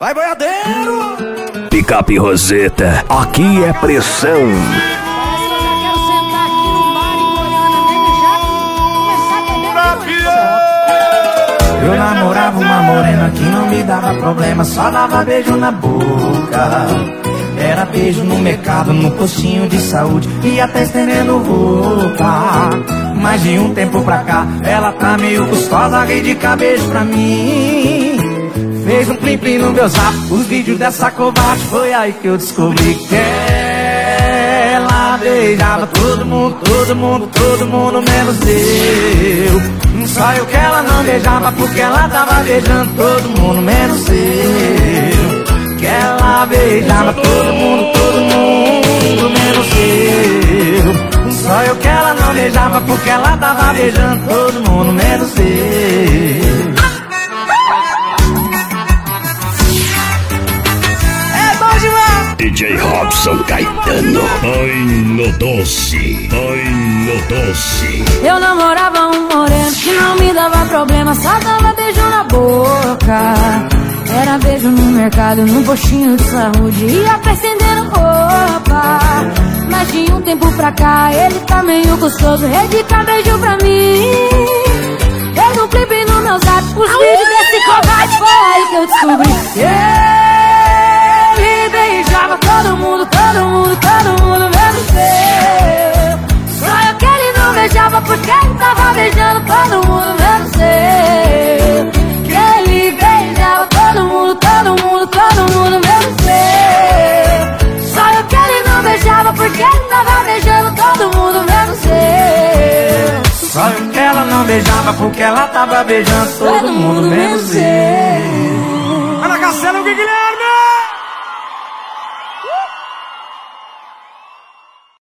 Vai, boiadeiro! Picape Roseta, aqui é pressão. Eu namorava uma morena que não me dava problema, só dava beijo na boca. Era beijo no mercado, no postinho de saúde e até estendendo roupa. Mas de um tempo pra cá, ela tá meio gostosa, rei de cabeça pra mim. Fez um plim-plim no meu zap, os vídeos dessa covarde. Foi aí que eu descobri que ela beijava todo mundo, todo mundo, todo mundo, menos eu. Só eu que ela não beijava, porque ela tava beijando todo mundo, menos eu. Que ela beijava todo mundo, menos eu. Só eu que ela não beijava, porque ela tava beijando todo mundo, menos eu. É bom demais! DJ Robson Caetano. Ai no doce, ai no doce. Eu namorava um moreno que não me dava problema, só dava beijo na boca. Era beijo no mercado, num postinho de saúde e até estendendo roupa. Mas de um tempo pra cá, ele tá meio gostoso, dedica beijo pra mim. Fez um clipe no meu zap, os vídeos desse covarde. Foi aí que eu descobri que ele beijava todo mundo, todo mundo, todo mundo, menos eu. Só eu que ele não beijava, porque ele tava beijando todo mundo, menos eu. Que ele beijava todo mundo, todo mundo, todo mundo, menos eu. Só eu que ele não beijava, porque ele tava beijando todo mundo, menos eu. Só eu que ela não beijava, porque ela tava beijando todo mundo, menos eu. Ana Castelo, Guilherme!